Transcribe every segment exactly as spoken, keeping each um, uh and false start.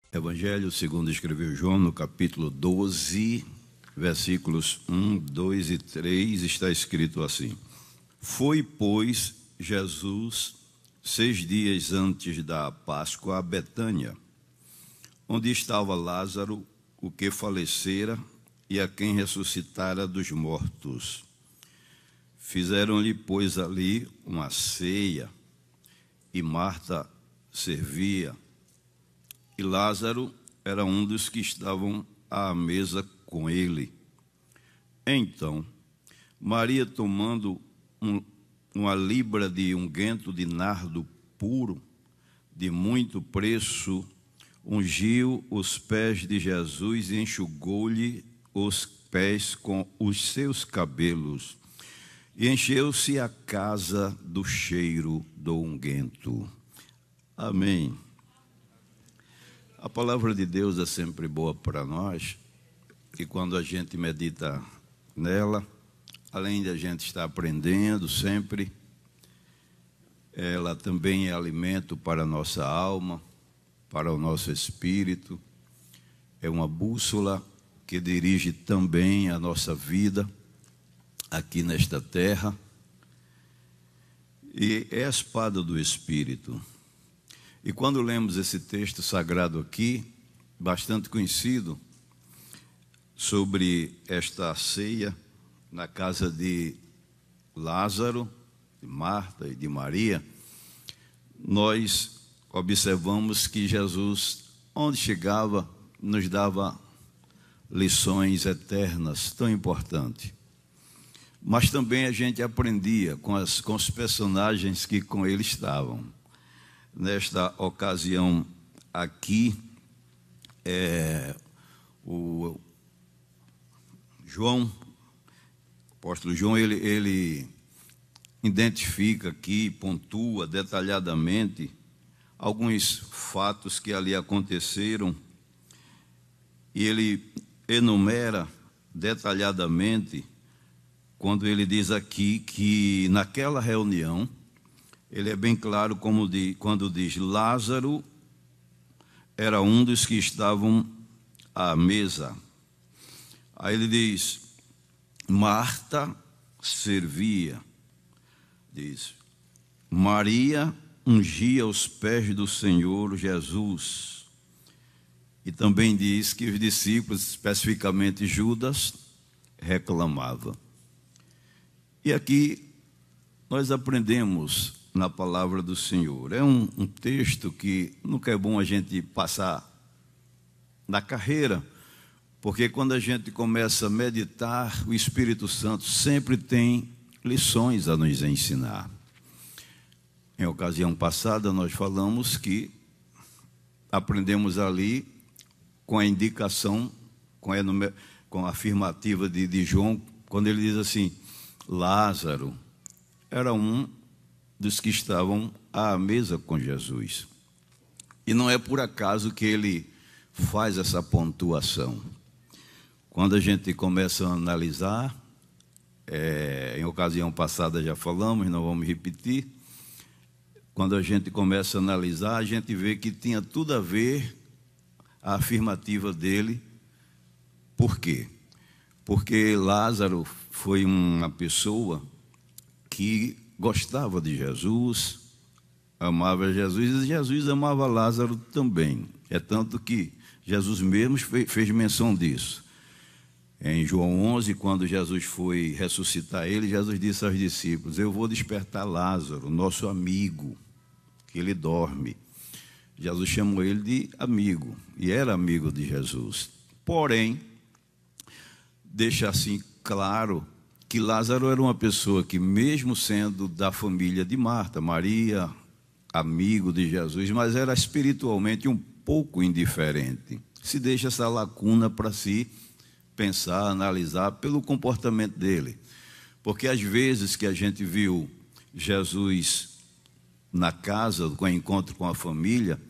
Evangelho segundo escreveu João, no capítulo doze, versículos um, dois e três, está escrito assim: Foi, pois, Jesus, seis dias antes da Páscoa, a Betânia, onde estava Lázaro, o que falecera e a quem ressuscitara dos mortos. Fizeram-lhe, pois, ali uma ceia, e Marta servia, e Lázaro era um dos que estavam à mesa com ele. Então, Maria, tomando um, uma libra de unguento de nardo puro, de muito preço, ungiu os pés de Jesus e enxugou-lhe os pés com os seus cabelos, e encheu-se a casa do cheiro do unguento. Amém. A palavra de Deus é sempre boa para nós, e quando a gente medita nela, além de a gente estar aprendendo sempre, ela também é alimento para a nossa alma, para o nosso espírito, é uma bússola que dirige também a nossa vida aqui nesta terra, e é a espada do Espírito. E quando lemos esse texto sagrado aqui, bastante conhecido, sobre esta ceia na casa de Lázaro, de Marta e de Maria, nós observamos que Jesus, onde chegava, nos dava lições eternas tão importantes. Mas também a gente aprendia com, as, com os personagens que com ele estavam. Nesta ocasião aqui, é, o João, o apóstolo João, ele, ele identifica aqui, pontua detalhadamente alguns fatos que ali aconteceram, e ele enumera detalhadamente quando ele diz aqui que naquela reunião, ele é bem claro como de, quando diz Lázaro era um dos que estavam à mesa. Aí ele diz, Marta servia, diz, Maria ungia os pés do Senhor Jesus. E também diz que os discípulos, especificamente Judas, reclamava. E aqui nós aprendemos na palavra do Senhor. É um, um texto que nunca é bom a gente passar na carreira, porque quando a gente começa a meditar, o Espírito Santo sempre tem lições a nos ensinar. Em ocasião passada, nós falamos que aprendemos ali com a indicação, com a, com a afirmativa de, de João, quando ele diz assim, Lázaro era um dos que estavam à mesa com Jesus. E não é por acaso que ele faz essa pontuação. Quando a gente começa a analisar, é, em ocasião passada já falamos, não vamos repetir, quando a gente começa a analisar, a gente vê que tinha tudo a ver a afirmativa dele. Por quê? Porque Lázaro foi uma pessoa que gostava de Jesus, amava Jesus, e Jesus amava Lázaro também. É tanto que Jesus mesmo fez menção disso. Em João onze, quando Jesus foi ressuscitar ele, Jesus disse aos discípulos, eu vou despertar Lázaro, nosso amigo, que ele dorme. Jesus chamou ele de amigo, e era amigo de Jesus. Porém, deixa assim claro que Lázaro era uma pessoa que, mesmo sendo da família de Marta, Maria, amigo de Jesus, mas era espiritualmente um pouco indiferente. Se deixa essa lacuna para se pensar, analisar pelo comportamento dele. Porque às vezes que a gente viu Jesus na casa, com o encontro com a família,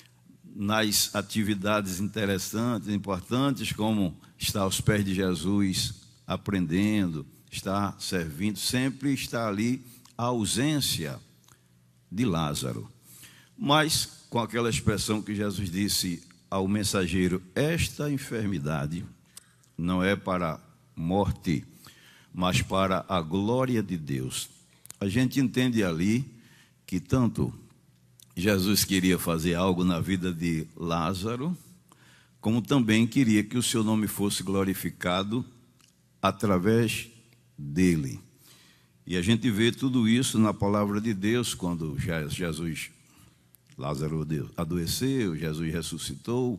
nas atividades interessantes, importantes, como estar aos pés de Jesus, aprendendo, está servindo, sempre está ali a ausência de Lázaro. Mas, com aquela expressão que Jesus disse ao mensageiro: esta enfermidade não é para morte, mas para a glória de Deus. A gente entende ali que tanto Jesus queria fazer algo na vida de Lázaro, como também queria que o seu nome fosse glorificado através dele. E a gente vê tudo isso na palavra de Deus, quando Jesus, Lázaro adoeceu, Jesus ressuscitou,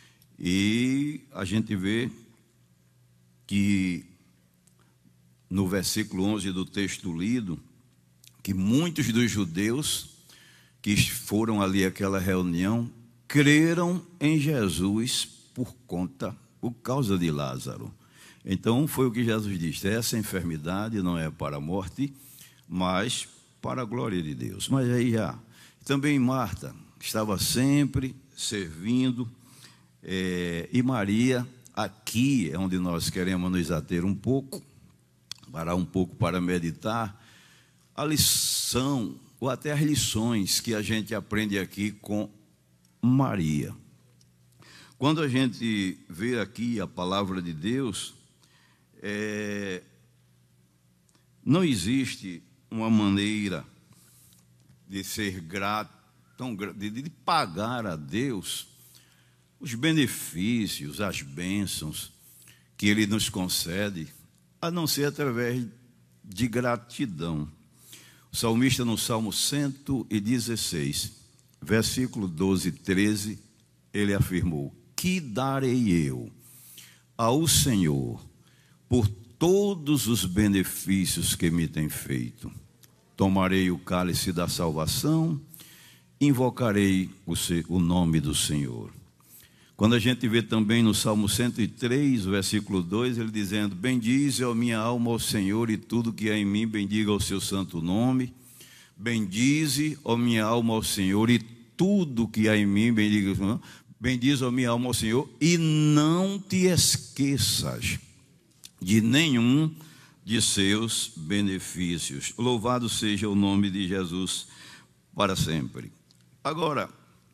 e a gente vê que no versículo onze do texto lido, que muitos dos judeus que foram ali àquela reunião creram em Jesus por conta, por causa de Lázaro. Então foi o que Jesus disse: essa enfermidade não é para a morte, mas para a glória de Deus. Mas aí já, também Marta estava sempre servindo, é, e Maria, aqui é onde nós queremos nos ater um pouco, parar um pouco para meditar, a lição, ou até as lições que a gente aprende aqui com Maria. Quando a gente vê aqui a palavra de Deus, é, não existe uma maneira de ser grato, tão, de, de pagar a Deus os benefícios, as bênçãos que Ele nos concede, a não ser através de gratidão. O salmista, no Salmo cento e dezesseis, versículo doze e treze, ele afirmou: que darei eu ao Senhor por todos os benefícios que me tem feito? Tomarei o cálice da salvação, invocarei o, o nome do Senhor. Quando a gente vê também no Salmo cento e três, versículo dois, ele dizendo: bendize a minha alma ao Senhor, e tudo que há em mim bendiga o seu santo nome. Bendize a minha alma ao Senhor, e tudo que há em mim bendiga o seu nome. Bendize a minha alma ao Senhor, e não te esqueças de nenhum de seus benefícios. Louvado seja o nome de Jesus para sempre. Agora,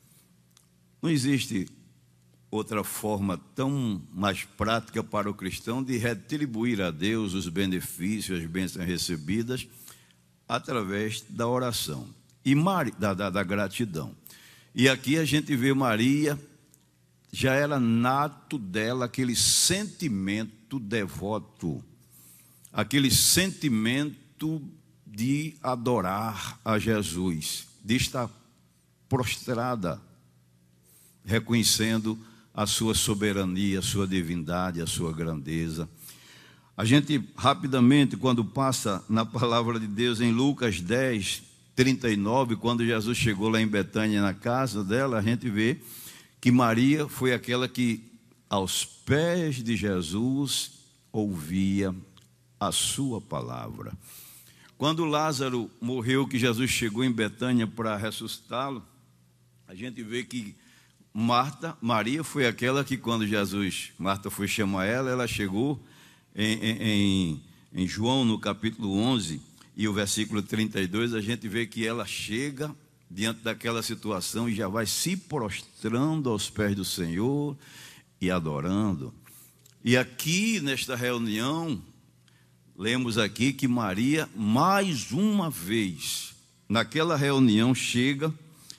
não existe outra forma tão mais prática para o cristão de retribuir a Deus os benefícios, as bênçãos recebidas, através da oração e da, da, da gratidão. E aqui a gente vê Maria, já era nato dela aquele sentimento devoto, aquele sentimento de adorar a Jesus, de estar prostrada, reconhecendo a sua soberania, a sua divindade, a sua grandeza. A gente, rapidamente, quando passa na palavra de Deus, em Lucas dez, trinta e nove, quando Jesus chegou lá em Betânia, na casa dela, a gente vê que Maria foi aquela que, aos pés de Jesus, ouvia a sua palavra. Quando Lázaro morreu, que Jesus chegou em Betânia para ressuscitá-lo, a gente vê que Marta, Maria foi aquela que, quando Jesus, Marta foi chamar ela, ela chegou em, em, em João, no capítulo onze, e o versículo trinta e dois, a gente vê que ela chega diante daquela situação e já vai se prostrando aos pés do Senhor e adorando. E aqui, nesta reunião, lemos aqui que Maria, mais uma vez, naquela reunião, chega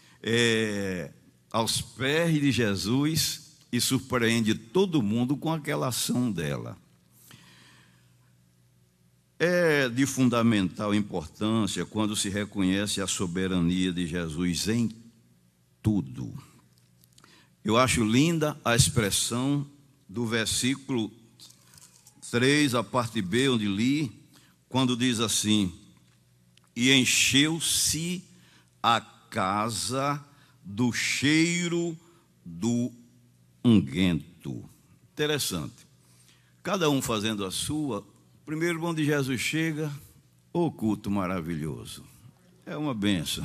é, aos pés de Jesus e surpreende todo mundo com aquela ação dela. É de fundamental importância quando se reconhece a soberania de Jesus em tudo. Eu acho linda a expressão do versículo três, a parte B, onde li, quando diz assim: e encheu-se a casa do cheiro do unguento. Interessante. Cada um fazendo a sua. Primeiro, quando Jesus chega, o culto maravilhoso. É uma bênção.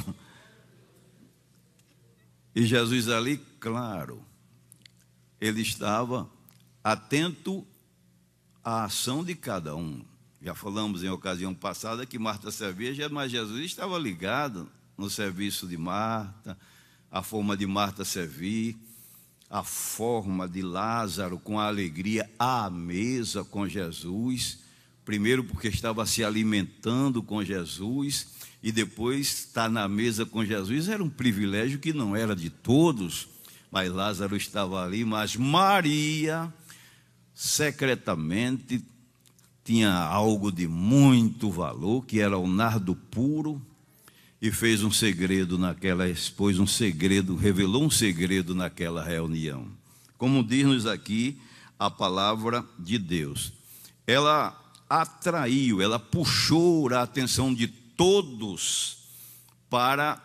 E Jesus ali, claro, ele estava atento à ação de cada um. Já falamos em ocasião passada que Marta servia, mas Jesus estava ligado no serviço de Marta, a forma de Marta servir. a forma de Lázaro com a alegria à mesa com Jesus, primeiro porque estava se alimentando com Jesus, e depois estar na mesa com Jesus era um privilégio que não era de todos, mas Lázaro estava ali, mas Maria, secretamente, tinha algo de muito valor, que era o nardo puro, e fez um segredo naquela, expôs um segredo, revelou um segredo naquela reunião. Como diz-nos aqui a palavra de Deus, ela atraiu, ela puxou a atenção de todos para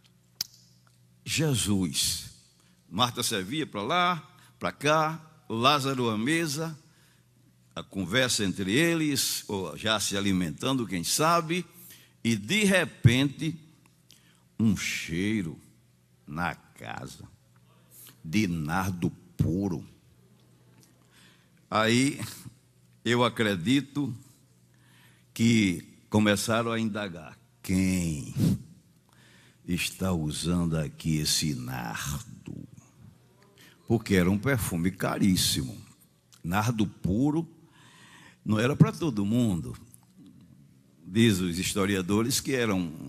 Jesus. Marta servia para lá, para cá, Lázaro à mesa, a conversa entre eles, ou já se alimentando, quem sabe, e de repente um cheiro na casa de nardo puro. Aí eu acredito que começaram a indagar: quem está usando aqui esse nardo? Porque era um perfume caríssimo. Nardo puro não era para todo mundo. Diz os historiadores que era um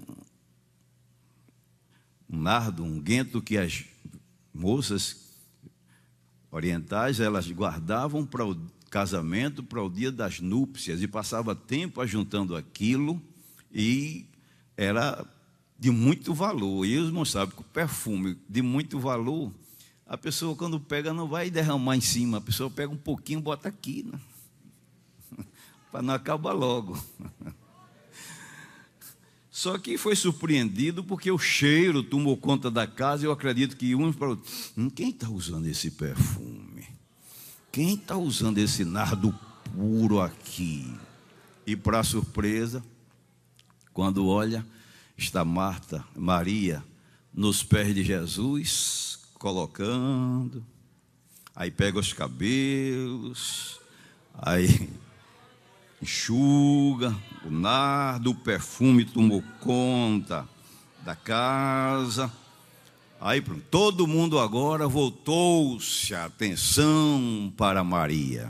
um nardo, um unguento que as moças orientais elas guardavam para o casamento, para o dia das núpcias, e passava tempo ajuntando aquilo, e era de muito valor. E os irmãos sabem que o perfume de muito valor, a pessoa quando pega não vai derramar em cima, a pessoa pega um pouquinho e bota aqui, né? Para não acabar logo. Só que foi surpreendido porque o cheiro tomou conta da casa, e eu acredito que uns para outros, hum, quem está usando esse perfume? Quem está usando esse nardo puro aqui? E para surpresa, quando olha, está Marta, Maria, nos pés de Jesus, colocando, aí pega os cabelos, aí enxuga, o nardo, o perfume tomou conta da casa. Aí pronto, todo mundo agora voltou-se a atenção para Maria.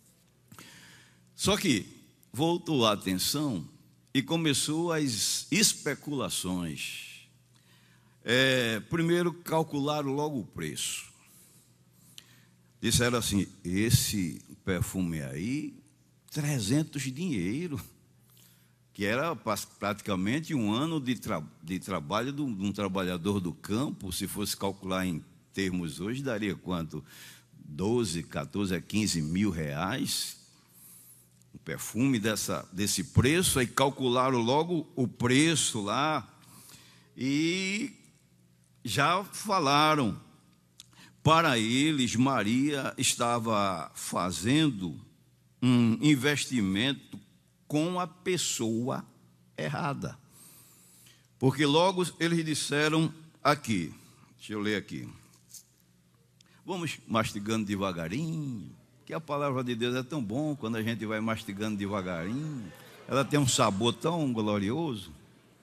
Só que voltou a atenção e começou as especulações. É, primeiro calcularam logo o preço. Disseram assim: esse perfume aí, trezentos dinheiro, que era praticamente um ano de, tra de trabalho de um, de um trabalhador do campo. Se fosse calcular em termos hoje, daria quanto? doze, quatorze a quinze mil reais. Um perfume dessa, desse preço. Aí calcularam logo o preço lá e já falaram para eles. Maria estava fazendo um investimento com a pessoa errada. Porque logo eles disseram aqui, deixa eu ler aqui. Vamos mastigando devagarinho, que a palavra de Deus é tão bom quando a gente vai mastigando devagarinho. Ela tem um sabor tão glorioso.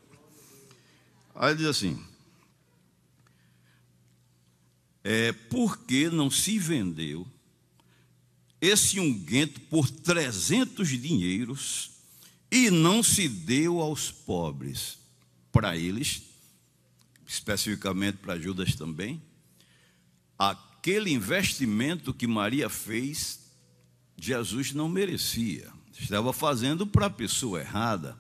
Aí diz assim: é, por que não se vendeu esse unguento por trezentos dinheiros e não se deu aos pobres? Para eles, especificamente para Judas também, aquele investimento que Maria fez, Jesus não merecia. Estava fazendo para a pessoa errada.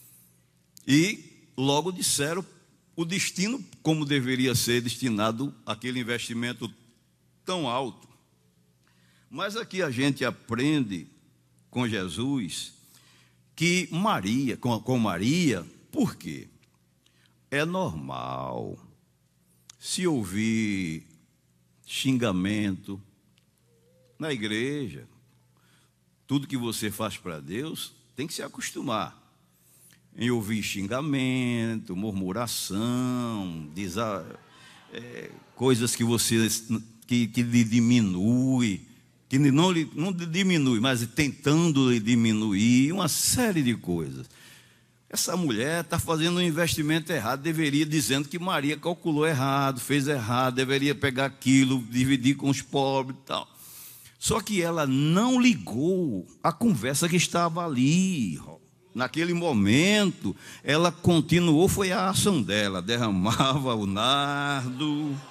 E logo disseram o destino, como deveria ser destinado aquele investimento tão alto. Mas aqui a gente aprende com Jesus que Maria, com, com Maria, por quê? É normal se ouvir xingamento na igreja. Tudo que você faz para Deus tem que se acostumar em ouvir xingamento, murmuração, desa, é, coisas que você que, que lhe diminui, que não, não diminui, mas tentando lhe diminuir, uma série de coisas. essa mulher está fazendo um investimento errado, deveria, dizendo que Maria calculou errado, fez errado, deveria pegar aquilo, dividir com os pobres e tal. Só que ela não ligou a conversa que estava ali. Naquele momento, ela continuou, foi a ação dela, derramava o nardo,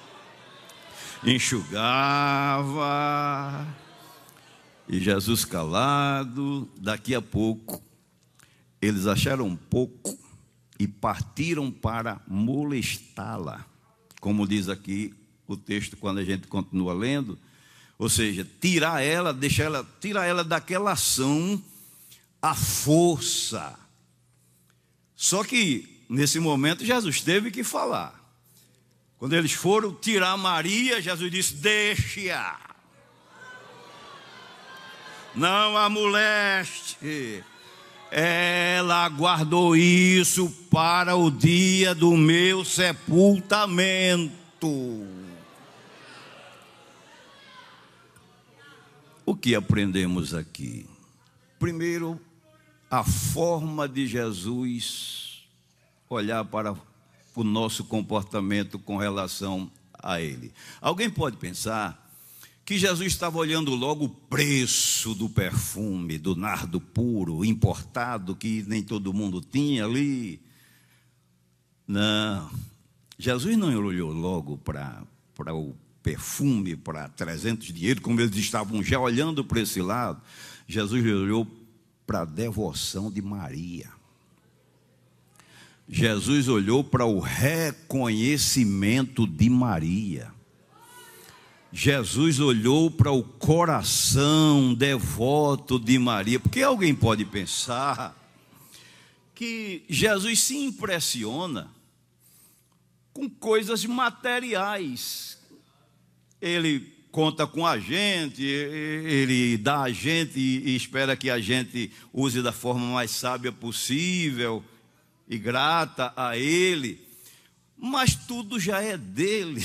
enxugava, e Jesus calado. Daqui a pouco, eles acharam pouco e partiram para molestá-la, como diz aqui o texto quando a gente continua lendo. Ou seja, tirar ela, deixar ela, tirar ela daquela ação à força. Só que nesse momento Jesus teve que falar. Quando eles foram tirar Maria, Jesus disse: deixe-a, não a moleste. Ela guardou isso para o dia do meu sepultamento. O que aprendemos aqui? Primeiro, a forma de Jesus olhar para o nosso comportamento com relação a Ele. Alguém pode pensar que Jesus estava olhando logo o preço do perfume, do nardo puro, importado, que nem todo mundo tinha ali. Não, Jesus não olhou logo para, para o perfume, para trezentos dinheiros, como eles estavam já olhando para esse lado. Jesus olhou para a devoção de Maria. Jesus olhou para o reconhecimento de Maria. Jesus olhou para o coração devoto de Maria. Porque alguém pode pensar que Jesus se impressiona com coisas materiais. Ele conta com a gente, ele dá a gente e espera que a gente use da forma mais sábia possível e grata a Ele, mas tudo já é dele.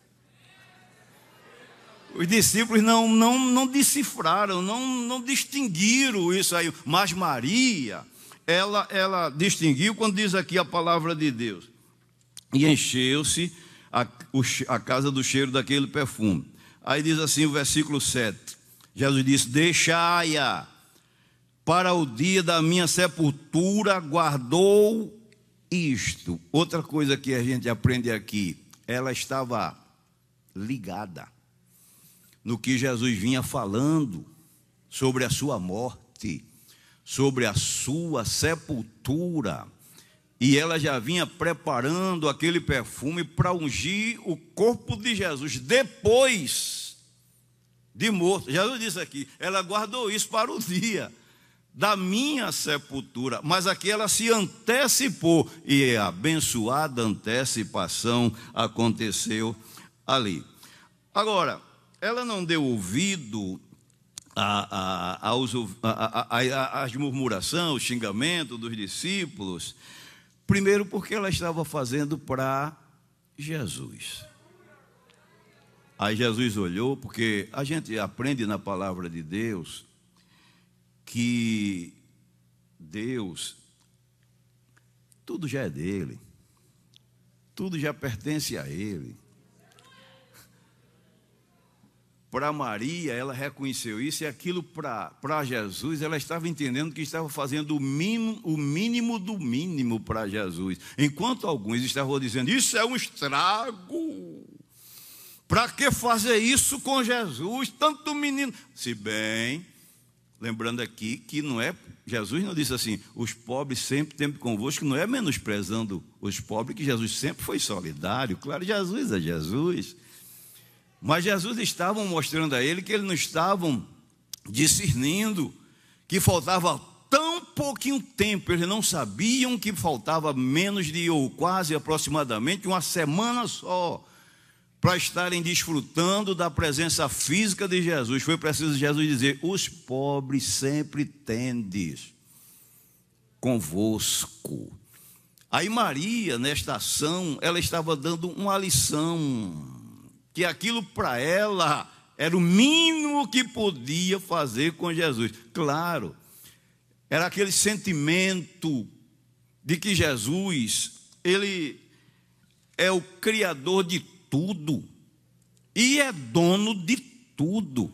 Os discípulos não, não, não decifraram, não, não distinguiram isso aí. Mas Maria, ela, ela distinguiu quando diz aqui a palavra de Deus. E encheu-se a, a casa do cheiro daquele perfume. Aí diz assim o versículo sete. Jesus disse: deixai-a, para o dia da minha sepultura guardou isto. Outra coisa que a gente aprende aqui, ela estava ligada no que Jesus vinha falando sobre a sua morte, sobre a sua sepultura. E ela já vinha preparando aquele perfume para ungir o corpo de Jesus depois de morto. Jesus disse aqui, ela guardou isso para o dia da minha sepultura. Mas aqui ela se antecipou, e a abençoada antecipação aconteceu ali. Agora, ela não deu ouvido a, a, aos, a, a, a, às murmurações, o xingamento dos discípulos. Primeiro porque ela estava fazendo para Jesus. Aí Jesus olhou, porque a gente aprende na palavra de Deus que Deus, tudo já é dele, tudo já pertence a Ele. Para Maria, ela reconheceu isso, e aquilo para, para Jesus, ela estava entendendo que estava fazendo o mínimo, o mínimo do mínimo para Jesus. Enquanto alguns estavam dizendo, isso é um estrago, para que fazer isso com Jesus, tanto menino? Se bem, lembrando aqui que não é, Jesus não disse assim, os pobres sempre têm convosco, não é menosprezando os pobres, que Jesus sempre foi solidário. Claro, Jesus é Jesus. Mas Jesus estava mostrando a ele que eles não estavam discernindo, que faltava tão pouquinho tempo, eles não sabiam que faltava menos de, ou quase aproximadamente, uma semana só, para estarem desfrutando da presença física de Jesus. Foi preciso Jesus dizer, os pobres sempre tendes convosco. Aí Maria, nesta ação, ela estava dando uma lição, que aquilo para ela era o mínimo que podia fazer com Jesus. Claro, era aquele sentimento de que Jesus, ele é o criador de tudo e é dono de tudo.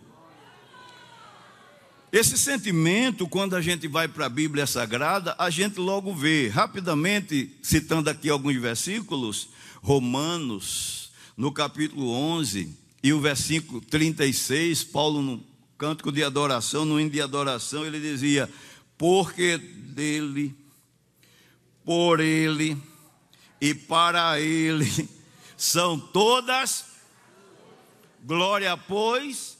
Esse sentimento, quando a gente vai para a Bíblia Sagrada, a gente logo vê, rapidamente, citando aqui alguns versículos, Romanos, no capítulo onze, e o versículo trinta e seis, Paulo, no cântico de adoração, no hino de adoração, ele dizia: porque dele, por ele e para ele são todas glória, pois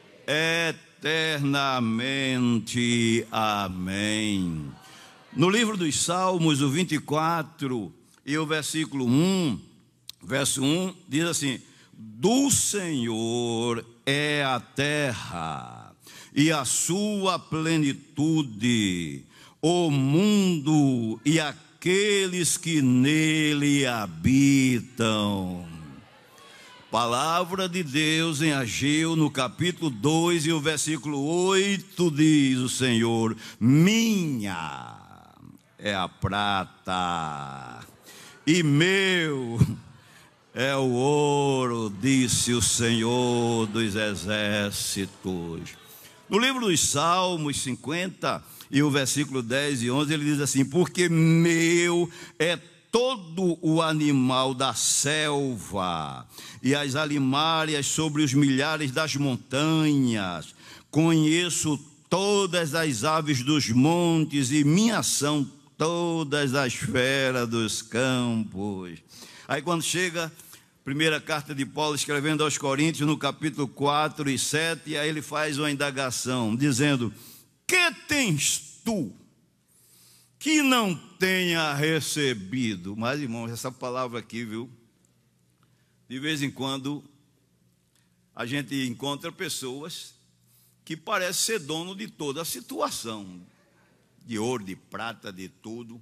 eternamente. Amém. No livro dos Salmos, o vinte e quatro e o versículo um, verso um, diz assim: do Senhor é a terra e a sua plenitude, o mundo e aqueles que nele habitam. Palavra de Deus em Ageu, no capítulo dois e o versículo oito, diz o Senhor: minha é a prata e meu é o ouro, disse o Senhor dos exércitos. No livro dos Salmos cinquenta e o versículo dez e onze, ele diz assim: porque meu é todo o animal da selva e as alimárias sobre os milhares das montanhas, conheço todas as aves dos montes e minhas são todas as feras dos campos. Aí quando chega primeira carta de Paulo escrevendo aos Coríntios, no capítulo quatro e sete, aí ele faz uma indagação, dizendo: que tens tu que não tenha recebido? Mas, irmãos, essa palavra aqui, viu? De vez em quando a gente encontra pessoas que parecem ser dono de toda a situação, de ouro, de prata, de tudo.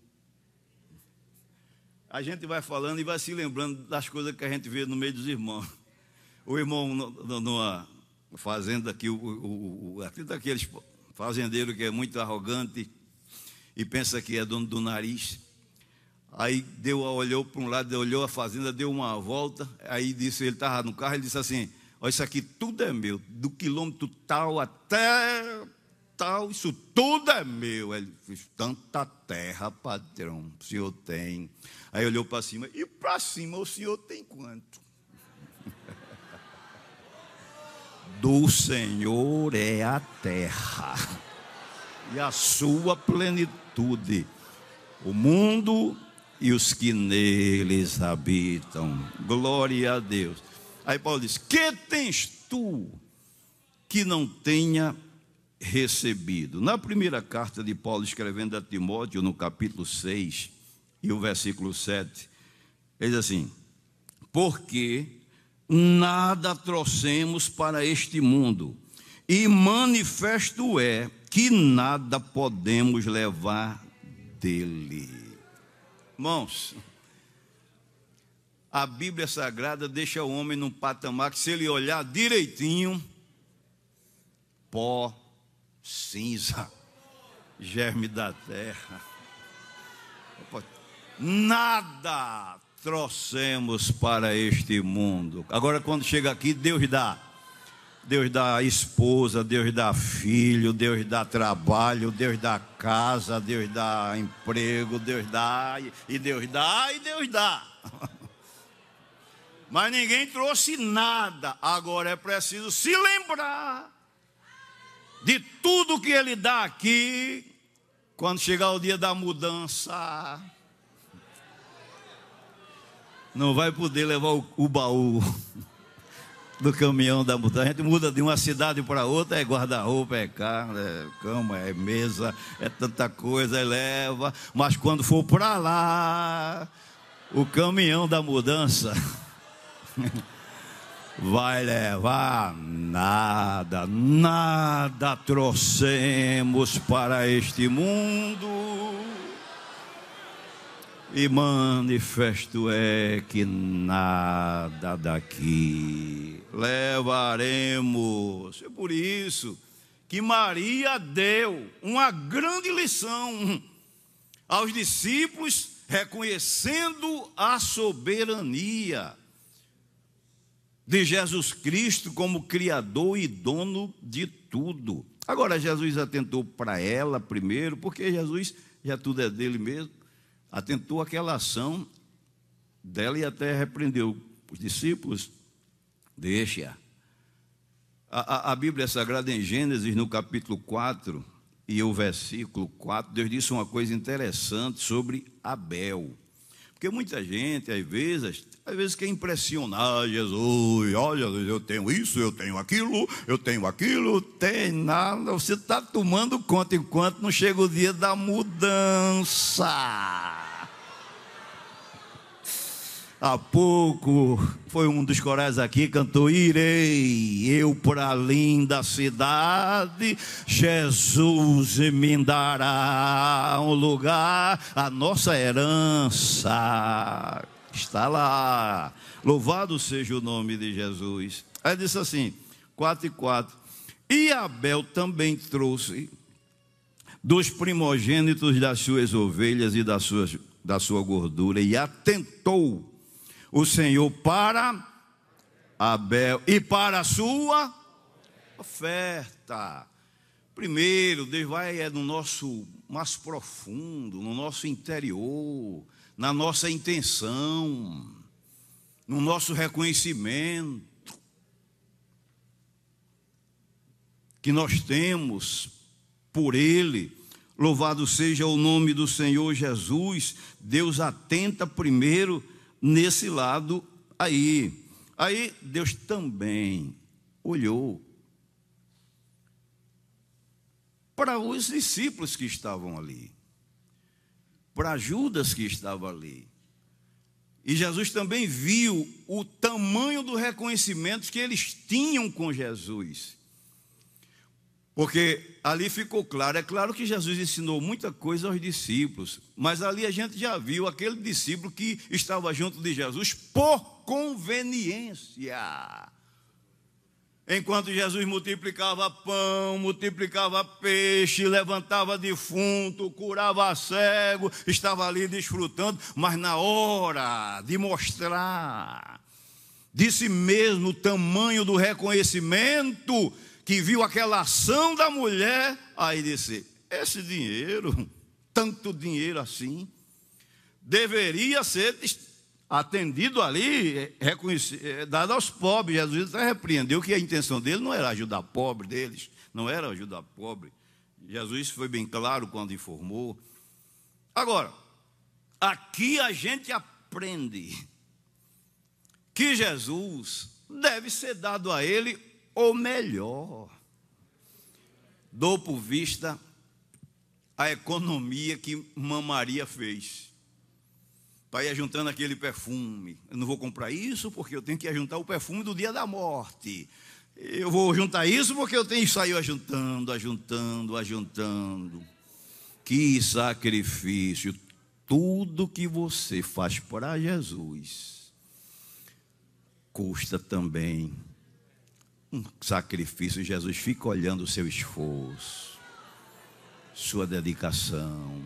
A gente vai falando e vai se lembrando das coisas que a gente vê no meio dos irmãos. O irmão numa fazenda aqui, o, o, o, aqui daqueles fazendeiros que é muito arrogante e pensa que é dono do nariz. Aí deu, olhou para um lado, olhou a fazenda, deu uma volta, aí disse, ele estava no carro, ele disse assim: olha, isso aqui tudo é meu, do quilômetro tal até tal, isso tudo é meu. Ele disse: tanta terra, patrão, o senhor tem. Aí olhou para cima: e para cima o senhor tem quanto? Do Senhor é a terra e a sua plenitude, o mundo e os que neles habitam. Glória a Deus. Aí Paulo diz: que tens tu que não tenha recebido? Na primeira carta de Paulo escrevendo a Timóteo, no capítulo seis e o versículo sete, ele diz assim: porque nada trouxemos para este mundo, e manifesto é que nada podemos levar dele. Irmãos, a Bíblia Sagrada deixa o homem num patamar que, se ele olhar direitinho, pó, cinza, germe da terra, nada trouxemos para este mundo. Agora, quando chega aqui, Deus dá. Deus dá esposa, Deus dá filho, Deus dá trabalho, Deus dá casa, Deus dá emprego, Deus dá, e Deus dá, e Deus dá. Mas ninguém trouxe nada. Agora é preciso se lembrar de tudo que Ele dá aqui, quando chegar o dia da mudança. Não vai poder levar o, o baú do caminhão da mudança. A gente muda de uma cidade para outra, é guarda-roupa, é carro, é cama, é mesa, é tanta coisa, é leva. Mas quando for para lá, o caminhão da mudança vai levar nada, nada trouxemos para este mundo. E manifesto é que nada daqui levaremos. É por isso que Maria deu uma grande lição aos discípulos, reconhecendo a soberania de Jesus Cristo como Criador e dono de tudo. Agora, Jesus atentou para ela primeiro, porque Jesus, já tudo é dele mesmo, atentou àquela ação dela e até repreendeu os discípulos. Deixa. A, a, a Bíblia Sagrada em Gênesis, no capítulo quatro, e o versículo quatro, Deus disse uma coisa interessante sobre Abel. Porque muita gente, às vezes, às vezes quer impressionar Jesus. Olha, eu tenho isso, eu tenho aquilo, eu tenho aquilo, tem nada. Você está tomando conta enquanto não chega o dia da mudança. Há pouco foi um dos corais aqui, cantou: irei eu para a linda cidade, Jesus me dará um lugar, a nossa herança está lá, louvado seja o nome de Jesus. Aí disse assim, quatro e quatro, e Abel também trouxe dos primogênitos das suas ovelhas e das suas, da sua gordura, e atentou o Senhor para Abel e para a sua oferta. Primeiro, Deus vai é no nosso mais profundo, no nosso interior, na nossa intenção, no nosso reconhecimento que nós temos por Ele. Louvado seja o nome do Senhor Jesus. Deus atenta primeiro nesse lado aí. Aí Deus também olhou para os discípulos que estavam ali, para Judas que estava ali. E Jesus também viu o tamanho do reconhecimento que eles tinham com Jesus. Porque ali ficou claro, é claro que Jesus ensinou muita coisa aos discípulos, mas ali a gente já viu aquele discípulo que estava junto de Jesus por conveniência. Enquanto Jesus multiplicava pão, multiplicava peixe, levantava defunto, curava cego, estava ali desfrutando, mas na hora de mostrar de si mesmo o tamanho do reconhecimento, que viu aquela ação da mulher, aí disse, esse dinheiro, tanto dinheiro assim, deveria ser atendido ali, dado aos pobres. Jesus até repreendeu que a intenção dele não era ajudar pobre deles, não era ajudar pobre. Jesus foi bem claro quando informou. Agora, aqui a gente aprende que Jesus deve ser dado a ele ou melhor. Dou por vista a economia que Mãe Maria fez para ir juntando aquele perfume. Eu não vou comprar isso porque eu tenho que juntar o perfume do dia da morte. Eu vou juntar isso porque eu tenho que sair ajuntando, ajuntando, ajuntando. Que sacrifício! Tudo que você faz para Jesus custa também um sacrifício. Jesus fica olhando o seu esforço, sua dedicação.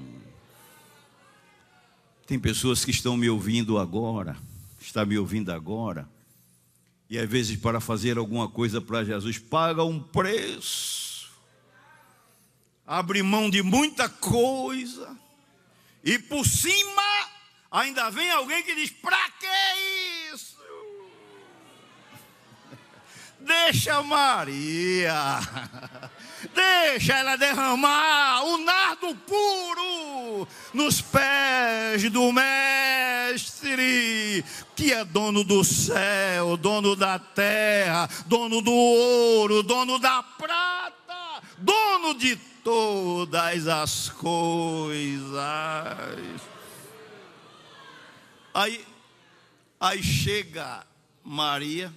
Tem pessoas que estão me ouvindo agora, está me ouvindo agora, e às vezes para fazer alguma coisa para Jesus, paga um preço, abre mão de muita coisa, e por cima ainda vem alguém que diz, para que isso? Deixa Maria, deixa ela derramar o nardo puro nos pés do Mestre, que é dono do céu, dono da terra, dono do ouro, dono da prata, dono de todas as coisas. Aí, aí chega Maria,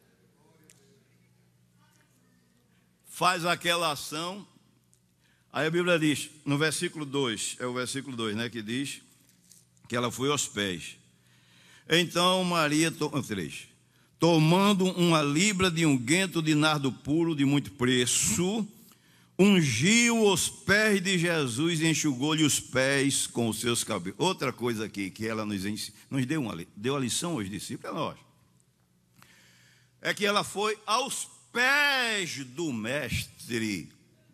faz aquela ação. Aí a Bíblia diz, no versículo dois, é o versículo dois, né, que diz que ela foi aos pés. Então Maria, três, tomando uma libra de unguento de nardo puro de muito preço, ungiu os pés de Jesus e enxugou-lhe os pés com os seus cabelos. Outra coisa aqui que ela nos, ens... nos deu, uma... deu a lição aos discípulos, a nós, é que ela foi aos pés do Mestre.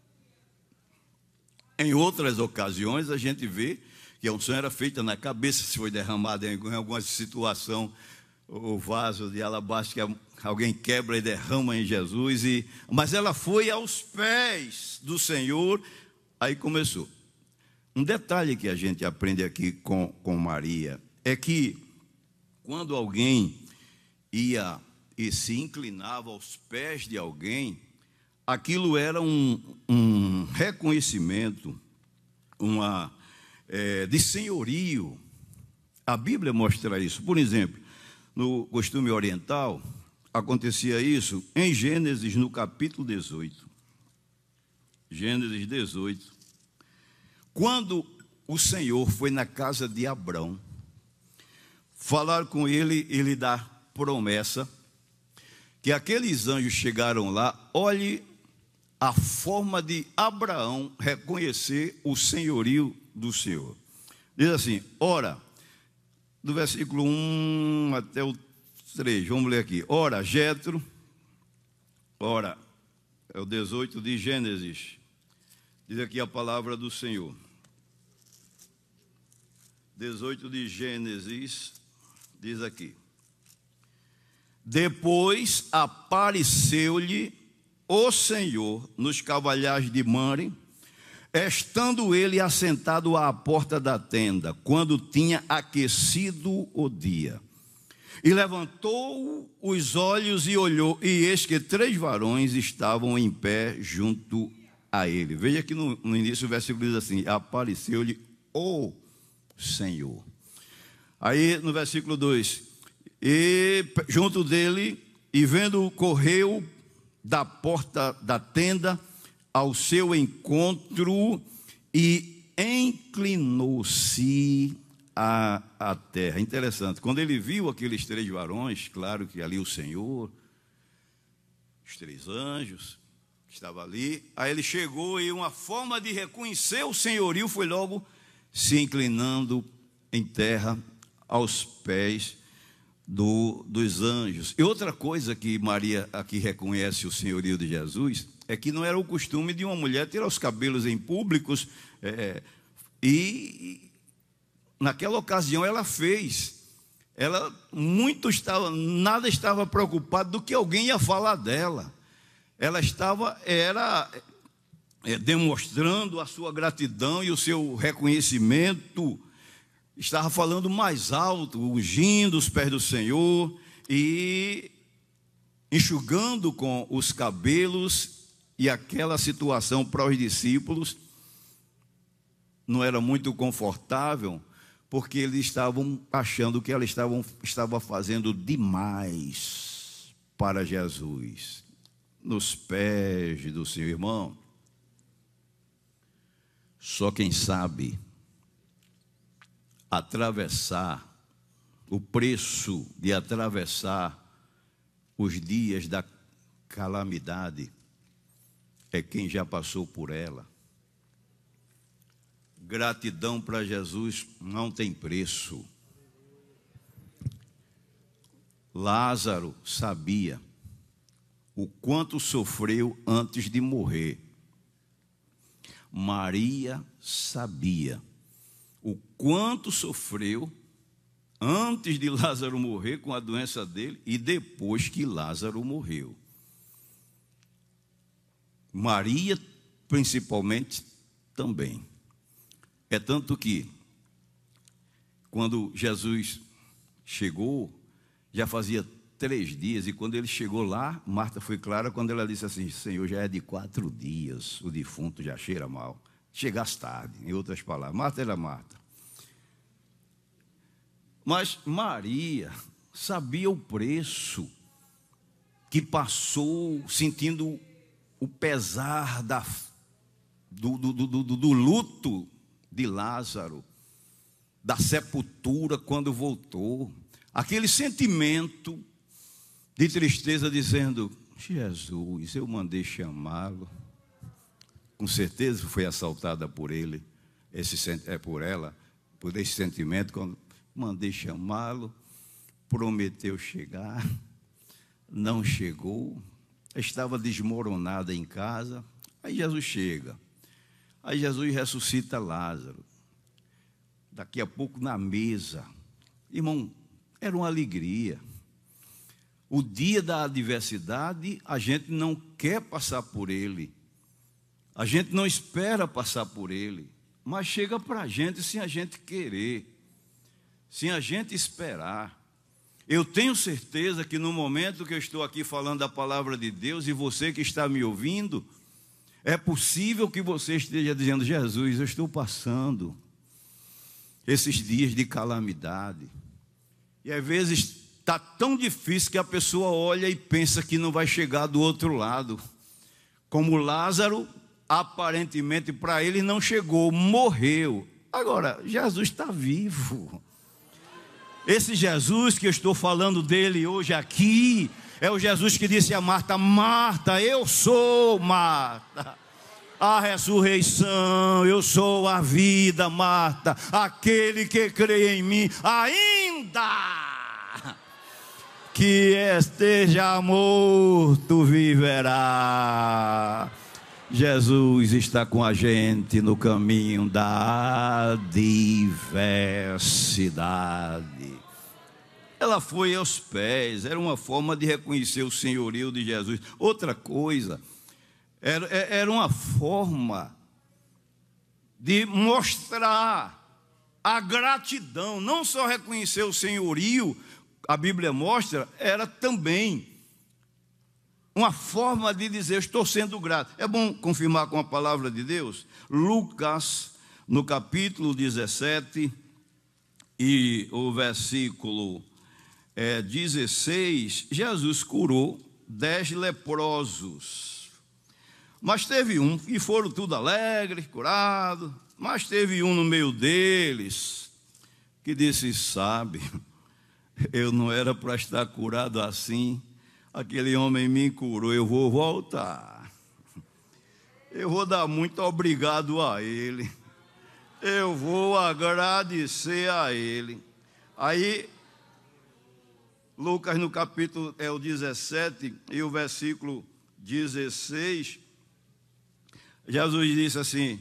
Em outras ocasiões a gente vê que a unção era feita na cabeça, se foi derramada em alguma situação, o vaso de alabastro que alguém quebra e derrama em Jesus, e, mas ela foi aos pés do Senhor, aí começou. Um detalhe que a gente aprende aqui com, com Maria, é que quando alguém ia e se inclinava aos pés de alguém, aquilo era um, um reconhecimento, uma, é, de senhorio. A Bíblia mostra isso. Por exemplo, no costume oriental, acontecia isso em Gênesis, no capítulo dezoito. Gênesis dezoito. Quando o Senhor foi na casa de Abrão, falar com ele, ele dá promessa, que aqueles anjos chegaram lá, olhe a forma de Abraão reconhecer o senhorio do Senhor. Diz assim, ora, do versículo um até o três, vamos ler aqui. Ora, Jetro, ora, é o dezoito de Gênesis, diz aqui a palavra do Senhor. dezoito de Gênesis, diz aqui. Depois apareceu-lhe o Senhor nos cavalhais de Manre, estando ele assentado à porta da tenda, quando tinha aquecido o dia. E levantou os olhos e olhou, e eis que três varões estavam em pé junto a ele. Veja que no, no início o versículo diz assim, apareceu-lhe o Senhor. Aí no versículo dois, e junto dele, e vendo, correu da porta da tenda ao seu encontro e inclinou-se à, à terra. Interessante, quando ele viu aqueles três varões, claro que ali o Senhor, os três anjos, estava ali, aí ele chegou e uma forma de reconhecer o senhorio foi logo se inclinando em terra aos pés Do, dos anjos. E outra coisa que Maria aqui reconhece o senhorio de Jesus é que não era o costume de uma mulher tirar os cabelos em públicos, é, e naquela ocasião ela fez. Ela muito estava, nada estava preocupado do que alguém ia falar dela. Ela estava era é, demonstrando a sua gratidão e o seu reconhecimento. Estava falando mais alto, ungindo os pés do Senhor e enxugando com os cabelos, e aquela situação para os discípulos não era muito confortável, porque eles estavam achando que ela estavam, estava fazendo demais para Jesus, nos pés do seu irmão. Só quem sabe atravessar, o preço de atravessar os dias da calamidade é quem já passou por ela. Gratidão para Jesus não tem preço. Lázaro sabia o quanto sofreu antes de morrer. Maria sabia o quanto sofreu antes de Lázaro morrer com a doença dele e depois que Lázaro morreu. Maria, principalmente, também. É tanto que, quando Jesus chegou, já fazia três dias, e quando ele chegou lá, Marta foi clara quando ela disse assim, Senhor, já é de quatro dias, o defunto já cheira mal. Chegasse tarde, em outras palavras. Marta era Marta. Mas Maria sabia o preço que passou, sentindo o pesar da, do, do, do, do, do luto de Lázaro, da sepultura quando voltou. Aquele sentimento de tristeza, dizendo, Jesus, eu mandei chamá-lo, com certeza foi assaltada por ele, esse, é por ela, por esse sentimento. Quando mandei chamá-lo, prometeu chegar, não chegou, estava desmoronada em casa. Aí Jesus chega, aí Jesus ressuscita Lázaro. Daqui a pouco na mesa, irmão, era uma alegria. O dia da adversidade, a gente não quer passar por ele, a gente não espera passar por ele, mas chega para a gente sem a gente querer, sem a gente esperar. Eu tenho certeza que no momento que eu estou aqui falando da palavra de Deus, e você que está me ouvindo, é possível que você esteja dizendo: Jesus, eu estou passando esses dias de calamidade, e às vezes está tão difícil que a pessoa olha e pensa que não vai chegar do outro lado. Como Lázaro, aparentemente para ele não chegou, morreu. Agora, Jesus está vivo. Esse Jesus que eu estou falando dele hoje aqui, é o Jesus que disse a Marta: Marta, eu sou Marta, a ressurreição, eu sou a vida, Marta, aquele que crê em mim, ainda que esteja morto, viverá. Jesus está com a gente no caminho da adversidade. Ela foi aos pés, era uma forma de reconhecer o senhorio de Jesus. Outra coisa, era, era uma forma de mostrar a gratidão, não só reconhecer o senhorio, a Bíblia mostra, era também uma forma de dizer: estou sendo grato. É bom confirmar com a palavra de Deus. Lucas, no capítulo dezessete, e o versículo é, dezesseis, Jesus curou dez leprosos. Mas teve um, e foram tudo alegres, curados, mas teve um no meio deles que disse: sabe, eu não era para estar curado assim. Aquele homem me curou, eu vou voltar. Eu vou dar muito obrigado a ele. Eu vou agradecer a ele. Aí, Lucas no capítulo é o dezessete e o versículo dezesseis, Jesus disse assim,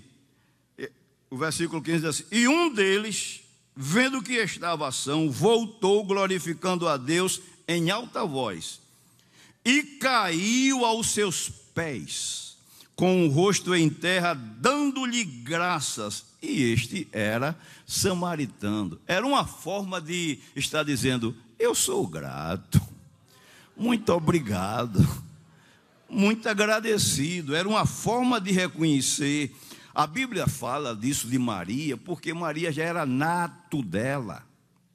o versículo quinze diz assim: e um deles, vendo que estava ação, voltou glorificando a Deus em alta voz, e caiu aos seus pés, com o rosto em terra, dando-lhe graças. E este era samaritano. Era uma forma de estar dizendo: eu sou grato, muito obrigado, muito agradecido. Era uma forma de reconhecer. A Bíblia fala disso de Maria, porque Maria já era nato dela,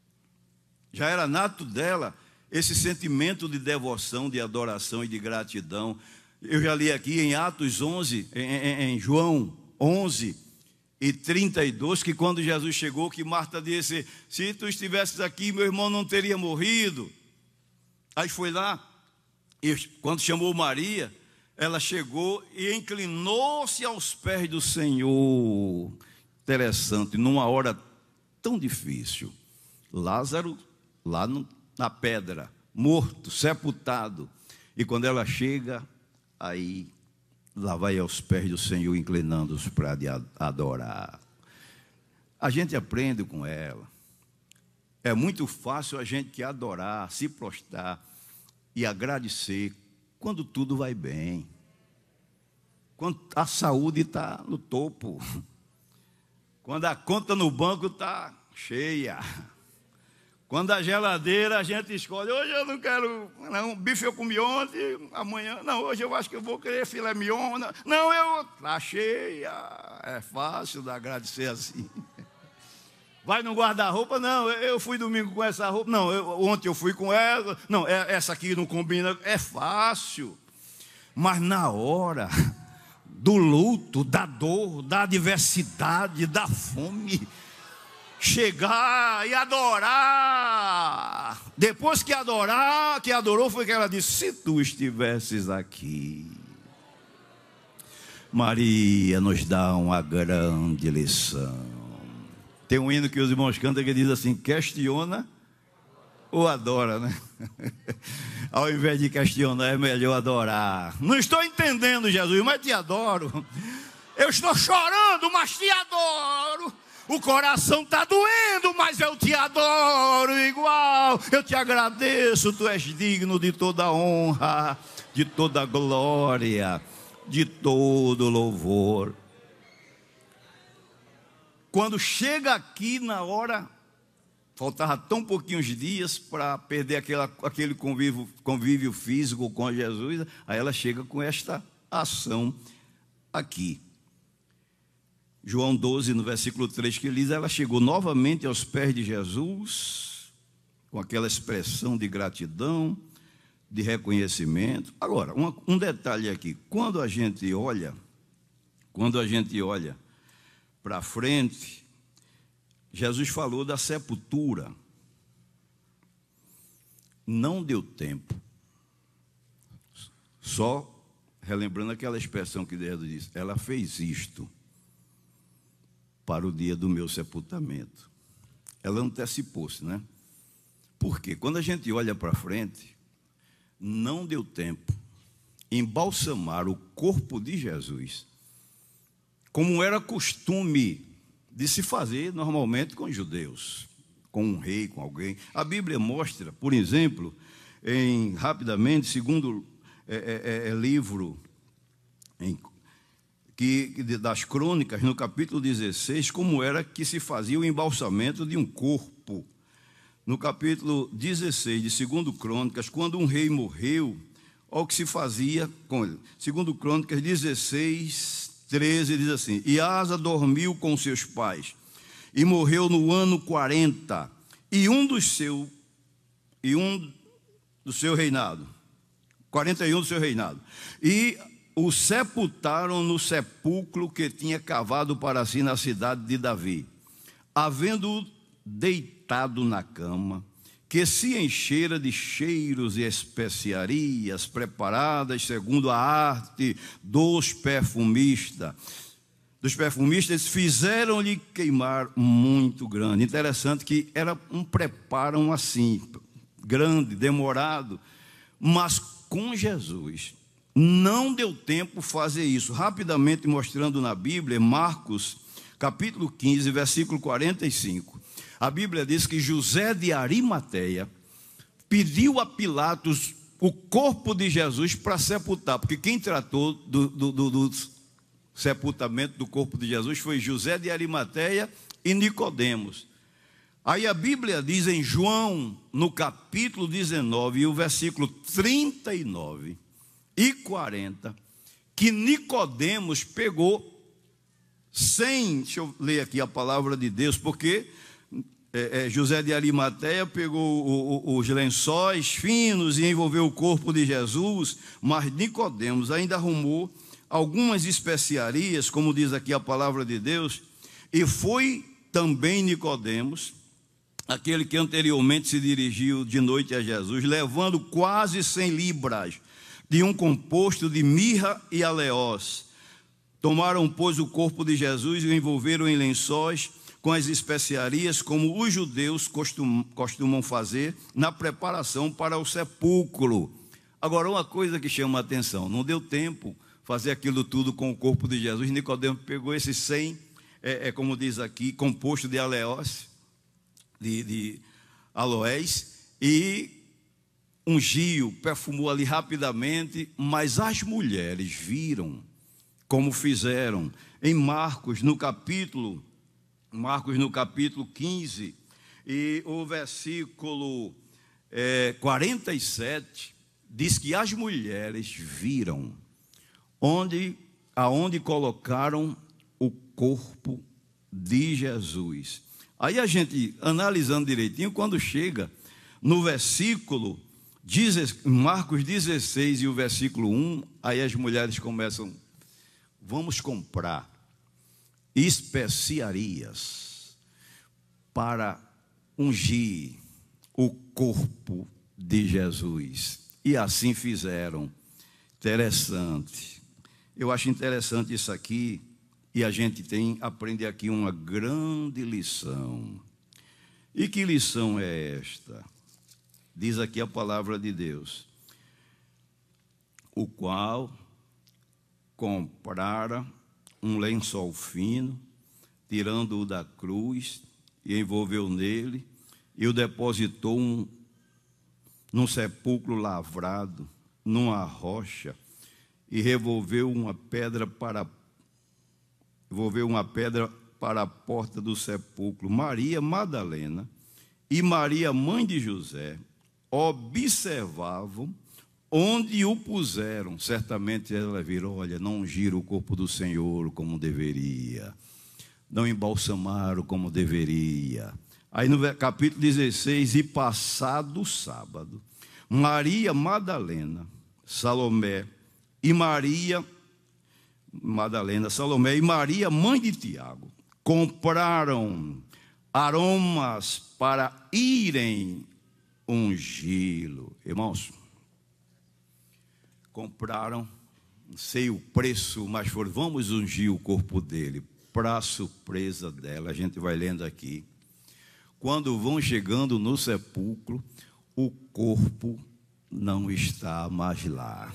já era nato dela, esse sentimento de devoção, de adoração e de gratidão. Eu já li aqui em Atos onze, em, em, em João onze e trinta e dois, que quando Jesus chegou, que Marta disse: se tu estivesses aqui, meu irmão não teria morrido. Aí foi lá, e quando chamou Maria, ela chegou e inclinou-se aos pés do Senhor. Interessante, numa hora tão difícil. Lázaro, lá no, na pedra, morto, sepultado. E quando ela chega, aí lá vai aos pés do Senhor, inclinando-os para adorar. A gente aprende com ela. É muito fácil a gente adorar, se prostrar e agradecer quando tudo vai bem, quando a saúde está no topo, quando a conta no banco está cheia, quando a geladeira a gente escolhe: hoje eu não quero, não, bife eu comi ontem, amanhã, não, hoje eu acho que eu vou querer filé mignon, não, não eu, está cheia. É fácil de agradecer assim. Vai no guarda-roupa: não, eu fui domingo com essa roupa, não, eu, ontem eu fui com essa, não, essa aqui não combina. É fácil. Mas na hora do luto, da dor, da adversidade, da fome, chegar e adorar. Depois que adorar, que adorou, foi que ela disse: se tu estivesses aqui, Maria nos dá uma grande lição. Tem um hino que os irmãos cantam que diz assim: questiona ou adora, né? Ao invés de questionar, é melhor adorar. Não estou entendendo, Jesus, mas te adoro. Eu estou chorando, mas te adoro. O coração está doendo, mas eu te adoro igual. Eu te agradeço, tu és digno de toda honra, de toda glória, de todo louvor. Quando chega aqui na hora, faltava tão pouquinhos dias para perder aquela, aquele convívio, convívio físico com Jesus, aí ela chega com esta ação aqui. João doze, no versículo três, que diz: ela chegou novamente aos pés de Jesus, com aquela expressão de gratidão, de reconhecimento. Agora, um, um detalhe aqui: quando a gente olha, quando a gente olha para frente, Jesus falou da sepultura. Não deu tempo. Só relembrando aquela expressão que Jesus disse: ela fez isto para o dia do meu sepultamento. Ela antecipou-se, né? Porque quando a gente olha para frente, não deu tempo embalsamar o corpo de Jesus, como era costume de se fazer normalmente com os judeus, com um rei, com alguém. A Bíblia mostra, por exemplo, em, rapidamente, segundo é, é, é, livro em, que, das crônicas, no capítulo dezesseis, como era que se fazia o embalsamento de um corpo. No capítulo dezesseis de segundo Crônicas, quando um rei morreu, olha o que se fazia com ele. segundo Crônicas dezesseis, treze, diz assim: e Asa dormiu com seus pais, e morreu no ano quarenta, e um dos seus, e um do seu reinado, quarenta e um do seu reinado, e o sepultaram no sepulcro que tinha cavado para si na cidade de Davi, havendo deitado na cama, que se enchera de cheiros e especiarias preparadas segundo a arte dos perfumistas. Dos perfumistas, fizeram-lhe queimar muito grande. Interessante que era um preparo assim, grande, demorado, mas com Jesus não deu tempo fazer isso. Rapidamente mostrando na Bíblia, Marcos capítulo quinze, versículo quarenta e cinco. A Bíblia diz que José de Arimateia pediu a Pilatos o corpo de Jesus para sepultar, porque quem tratou do, do, do, do sepultamento do corpo de Jesus foi José de Arimateia e Nicodemos. Aí a Bíblia diz em João, no capítulo dezenove, e o versículo trinta e nove e quarenta, que Nicodemos pegou sem, deixa eu ler aqui a palavra de Deus, porque É, é, José de Arimateia pegou o, o, os lençóis finos e envolveu o corpo de Jesus, mas Nicodemos ainda arrumou algumas especiarias, como diz aqui a palavra de Deus, e foi também Nicodemos, aquele que anteriormente se dirigiu de noite a Jesus, levando quase cem libras de um composto de mirra e aleós. Tomaram, pois, o corpo de Jesus e o envolveram em lençóis com as especiarias, como os judeus costumam, costumam fazer na preparação para o sepulcro. Agora, uma coisa que chama a atenção: não deu tempo fazer aquilo tudo com o corpo de Jesus. Nicodemos pegou esses cem, é, é como diz aqui, composto de aleós, de, de aloés, e ungiu, perfumou ali rapidamente, mas as mulheres viram como fizeram. Em Marcos, no capítulo Marcos no capítulo quinze, e o versículo é, quarenta e sete, diz que as mulheres viram onde, aonde colocaram o corpo de Jesus. Aí a gente, analisando direitinho, quando chega no versículo, Marcos dezesseis e o versículo um, aí as mulheres começam: vamos comprar especiarias para ungir o corpo de Jesus. E assim fizeram. Interessante. Eu acho interessante isso aqui, e a gente tem aprende aqui uma grande lição. E que lição é esta? Diz aqui a palavra de Deus: o qual comprara um lençol fino, tirando-o da cruz, e envolveu nele, e o depositou um, num sepulcro lavrado, numa rocha, e revolveu uma pedra para revolveu uma pedra para a porta do sepulcro. Maria Madalena e Maria, mãe de José, observavam onde o puseram. Certamente ela virou: olha, não gira o corpo do Senhor como deveria, não embalsamaram como deveria. Aí no capítulo dezesseis: e passado o sábado, Maria Madalena, Salomé e Maria Madalena, Salomé e Maria, mãe de Tiago, compraram aromas para irem ungí-lo. Irmãos, compraram, não sei o preço, mas foram: vamos ungir o corpo dele. Para surpresa dela, a gente vai lendo aqui, quando vão chegando no sepulcro, o corpo não está mais lá.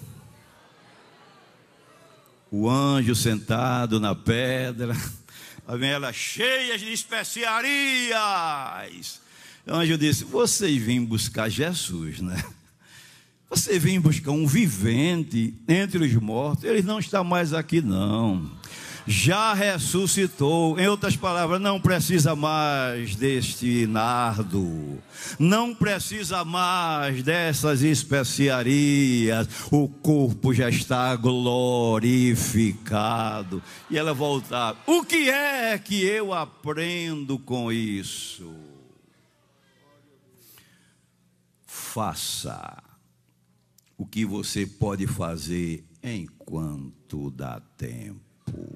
O anjo sentado na pedra, ela cheia de especiarias. O anjo disse: vocês vêm buscar Jesus, né? Você vem buscar um vivente entre os mortos. Ele não está mais aqui, não. Já ressuscitou. Em outras palavras, não precisa mais deste nardo, não precisa mais dessas especiarias. O corpo já está glorificado. E ela voltar: o que é que eu aprendo com isso? Faça o que você pode fazer enquanto dá tempo.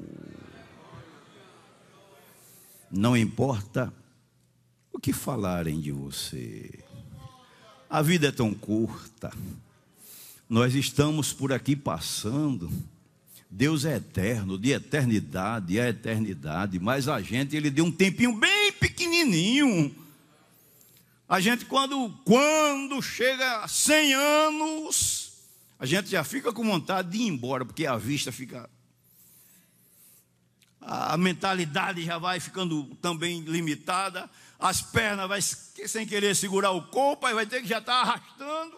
Não importa o que falarem de você. A vida é tão curta. Nós estamos por aqui passando. Deus é eterno, de eternidade a eternidade. Mas a gente, Ele deu um tempinho bem pequenininho. A gente, quando, quando chega a cem anos, a gente já fica com vontade de ir embora, porque a vista fica... a mentalidade já vai ficando também limitada, as pernas vai sem querer segurar o corpo, aí vai ter que já estar arrastando,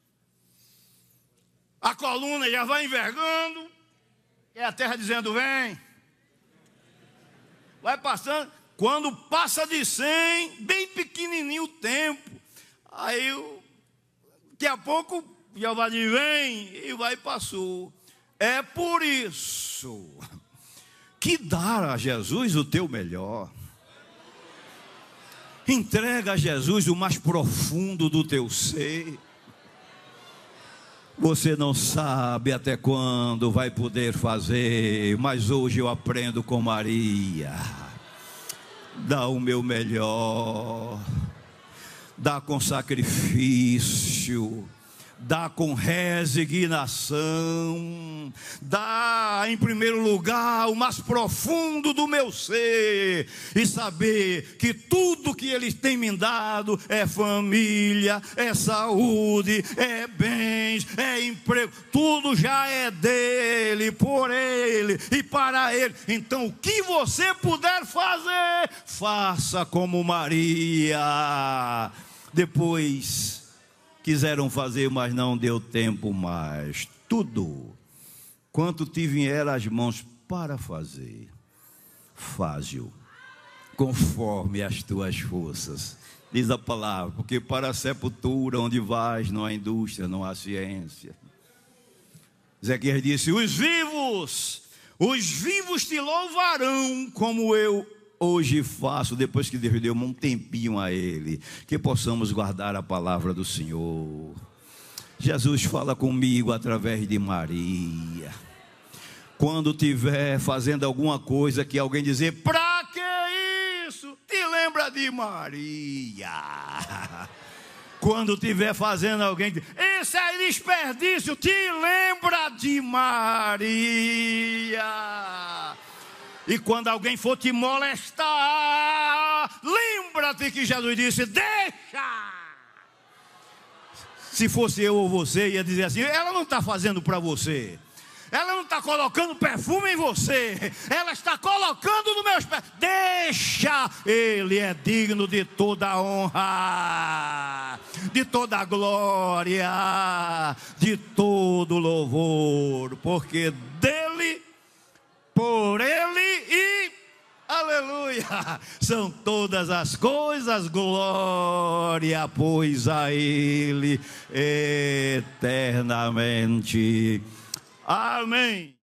a coluna já vai envergando, é a terra dizendo: vem. Vai passando, quando passa de cem, bem pequenininho o tempo, aí daqui a pouco já vai dizer: vem, e vai passou. É por isso que dar a Jesus o teu melhor. Entrega a Jesus o mais profundo do teu ser. Você não sabe até quando vai poder fazer, mas hoje eu aprendo com Maria. Dá o meu melhor, dá com sacrifício, dá com resignação, dá em primeiro lugar o mais profundo do meu ser, e saber que tudo que Ele tem me dado é família, é saúde, é bens, é emprego, tudo já é dele, por Ele e para Ele. Então o que você puder fazer, faça como Maria. Depois quiseram fazer, mas não deu tempo mais. Tudo quanto te vier às mãos para fazer, faze-o conforme as tuas forças, diz a palavra, porque para a sepultura onde vais não há indústria, não há ciência. Ezequiel disse: os vivos, os vivos te louvarão como eu hoje faço, depois que Deus deu um tempinho a ele, que possamos guardar a palavra do Senhor. Jesus fala comigo através de Maria. Quando tiver fazendo alguma coisa que alguém dizer: pra que isso? Te lembra de Maria. quando estiver fazendo alguém, isso é desperdício, te lembra de Maria. E quando alguém for te molestar, lembra-te que Jesus disse: deixa. Se fosse eu ou você, ia dizer assim: ela não está fazendo para você, ela não está colocando perfume em você, ela está colocando nos meus pés. Deixa, ele é digno de toda a honra, de toda a glória, de todo louvor, porque dele, por ele e aleluia, são todas as coisas, glória, pois a ele eternamente. Amém.